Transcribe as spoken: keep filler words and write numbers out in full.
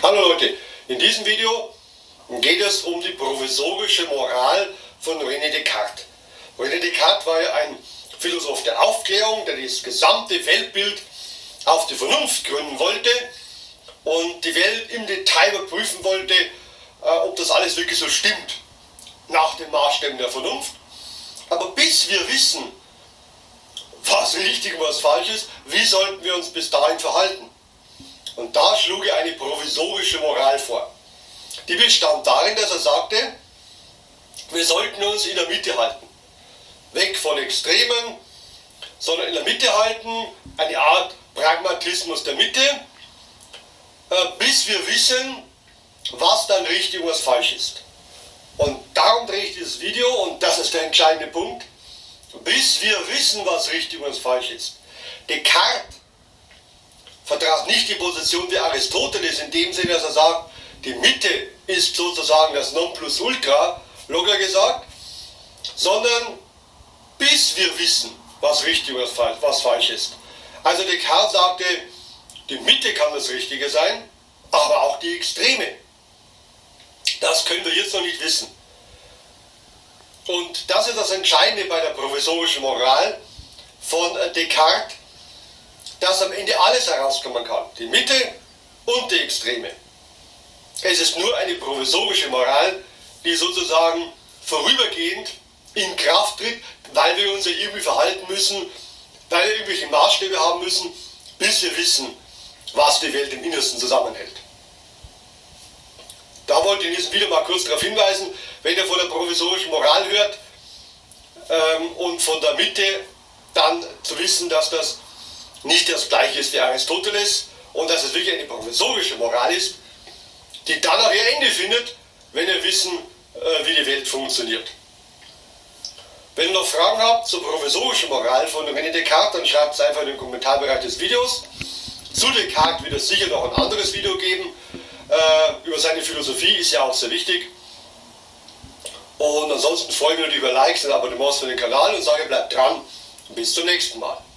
Hallo Leute, in diesem Video geht es um die provisorische Moral von René Descartes. René Descartes war ja ein Philosoph der Aufklärung, der das gesamte Weltbild auf die Vernunft gründen wollte und die Welt im Detail überprüfen wollte, ob das alles wirklich so stimmt, nach den Maßstäben der Vernunft. Aber bis wir wissen, was richtig und was falsch ist, wie sollten wir uns bis dahin verhalten? Und da schlug er eine provisorische Moral vor. Die bestand darin, dass er sagte, wir sollten uns in der Mitte halten. Weg von Extremen, sondern in der Mitte halten, eine Art Pragmatismus der Mitte, bis wir wissen, was dann richtig und was falsch ist. Und darum drehe ich dieses Video, und das ist der entscheidende Punkt, bis wir wissen, was richtig und was falsch ist. Descartes vertrat nicht die Position wie Aristoteles in dem Sinne, dass er sagt, die Mitte ist sozusagen das Nonplusultra, locker gesagt, sondern bis wir wissen, was richtig und was falsch ist. Also Descartes sagte, die Mitte kann das Richtige sein, aber auch die Extreme. Das können wir jetzt noch nicht wissen. Und das ist das Entscheidende bei der provisorischen Moral von Descartes, dass am Ende alles herauskommen kann. Die Mitte und die Extreme. Es ist nur eine provisorische Moral, die sozusagen vorübergehend in Kraft tritt, weil wir uns ja irgendwie verhalten müssen, weil wir irgendwelche Maßstäbe haben müssen, bis wir wissen, was die Welt im Innersten zusammenhält. Da wollte ich in diesem Video mal kurz darauf hinweisen, wenn ihr von der provisorischen Moral hört ähm, und von der Mitte, dann zu wissen, dass das nicht das gleiche ist wie Aristoteles und dass es wirklich eine provisorische Moral ist, die dann auch ihr Ende findet, wenn wir wissen, äh, wie die Welt funktioniert. Wenn ihr noch Fragen habt zur provisorischen Moral von René Descartes, dann schreibt es einfach in den Kommentarbereich des Videos. Zu Descartes wird es sicher noch ein anderes Video geben. Äh, über seine Philosophie ist ja auch sehr wichtig. Und ansonsten freue ich mich natürlich über Likes und Abonnements für den Kanal und sage, bleibt dran. Bis zum nächsten Mal.